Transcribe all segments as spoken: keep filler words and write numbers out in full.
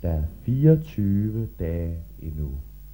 Der er fireogtyve dage endnu.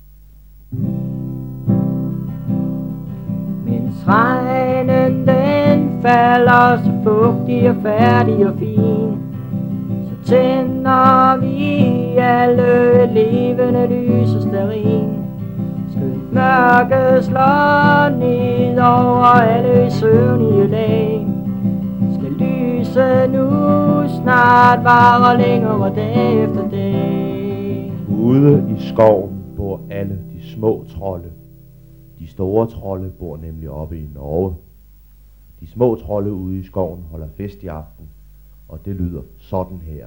Mens regnen den falder så fugtig og færdig og fin, så tænder vi alle levende lys og stearin. Skønt mørket slår ned over alle søvnige lag, skal lyse nu snart vare længere dag efter dag. Ude i skoven bor alle de små trolde. De store trolde bor nemlig oppe i Norge. De små trolde ude i skoven holder fest i aften, og det lyder sådan her.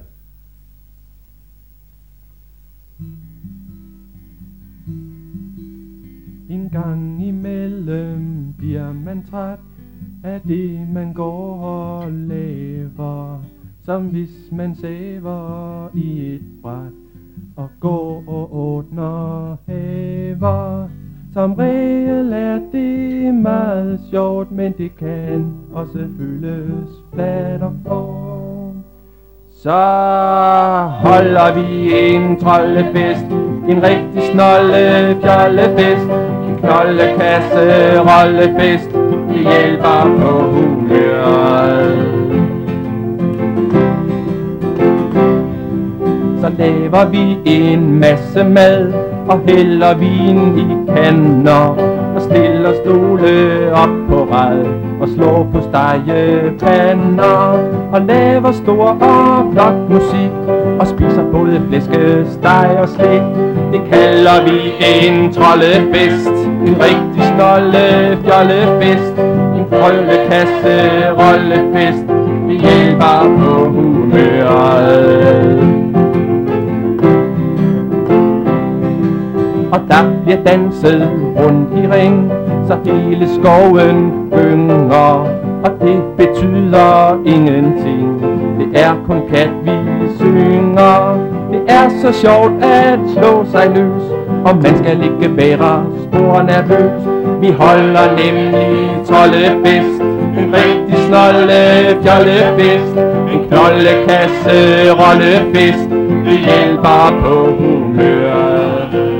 En gang imellem bliver man træt af det man går og laver, som hvis man sæver i et bræt og går og åbner haver. Som regel er det meget sjovt, men det kan også føles fladt og hårdt. Så holder vi en troldefest, en rigtig snolle fjollefest, en knoldekasse rollefest, det hjælper på humøret. Så laver vi en masse mad og hælder vin i kander og stiller stole op på rad og slår på stegepander og laver stor og flot musik og spiser både flæskesteg og slik. Det kalder vi en troldefest, en rigtig snolle fjollefest, en troldekasse rollefest, det hjælper på humøret. Og der bliver danset rundt i ring, så hele skoven gynger, og det betyder ingenting. Det er kun kat vi synger. Det er så sjovt at slå sig løs, og man skal ikke være spor nervøs. Vi holder nemlig troldefest, en rigtig snolle fjollefest, en knoldekasse rollefest, det hjælper på humøret.